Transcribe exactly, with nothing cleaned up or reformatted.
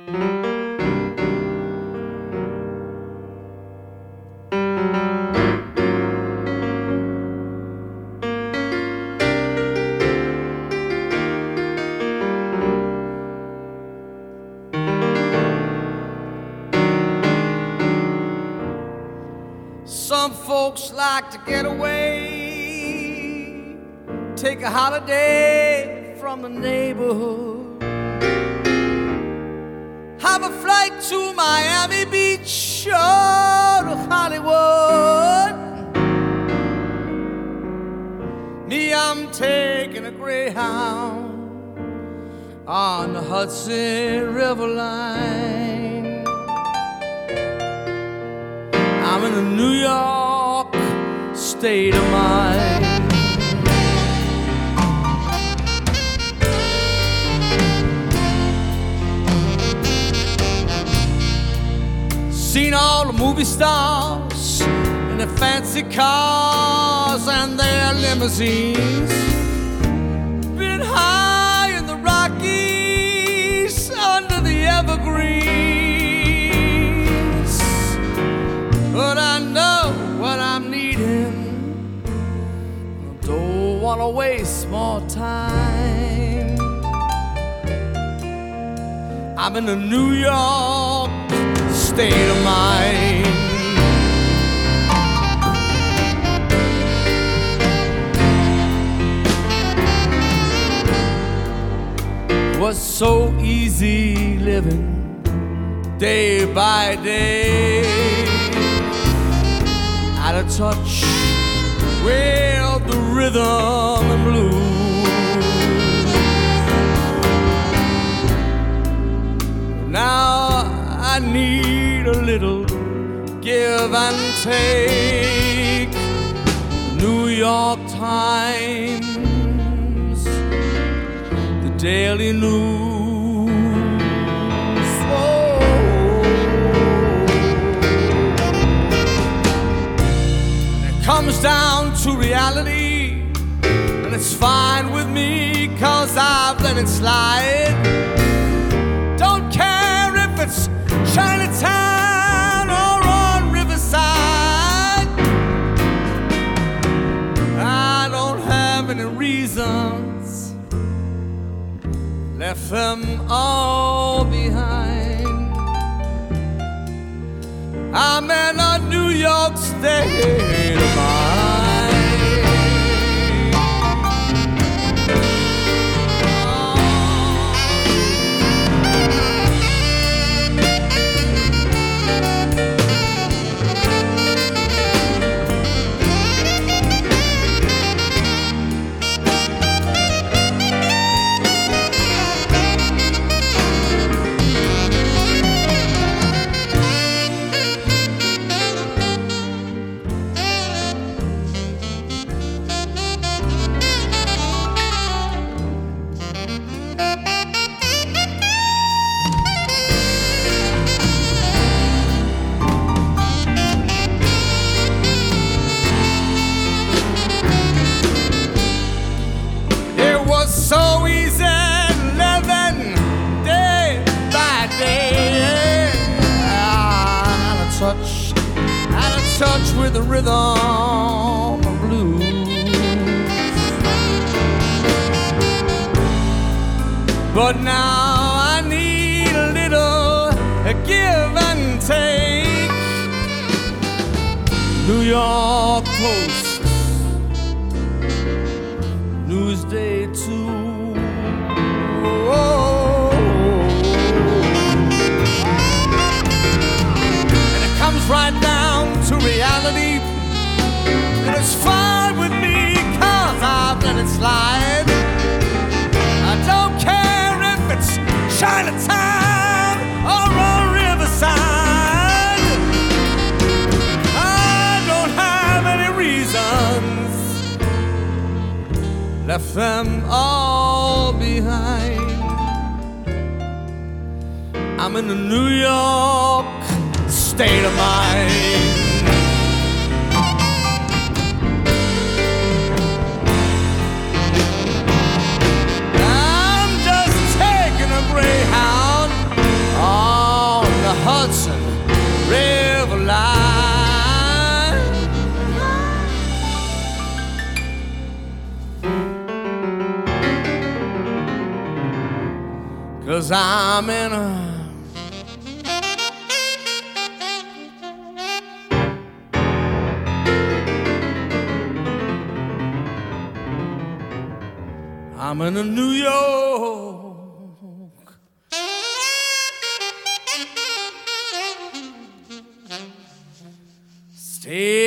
Some folks like to get away, take a holiday from the neighborhood, have a flight to Miami Beach or to Hollywood. Me, I'm taking a Greyhound on the Hudson River line. I'm in the New York state of mind. Seen all the movie stars in their fancy cars and their limousines. Been high in the Rockies under the evergreens. But I know what I'm needing. I don't want to waste more time. I'm in the New York state of mind. Was so easy living day by day, out of touch with the rhythm and blues. Now I need a little give and take. New York Times, the Daily News. Oh. And it comes down to reality, and it's fine with me, 'cause I've let it slide. Don't care if it's Chinatown or on Riverside. I don't have any reasons, left them all behind. I'm in a New York state of mind. So easy living day by day, out of touch, out of touch with the rhythm of blues. But now I need a little give and take. New York Post, Newsday too. Oh. And it comes right down to reality, and it's fine with me, 'cause I've let it slide. I don't care if it's Chinatown or on Riverside. I don't have any reasons, left them all behind. I'm in the New York state of mind. I'm just taking a Greyhound 'cause I'm in a I'm in a New York. Stay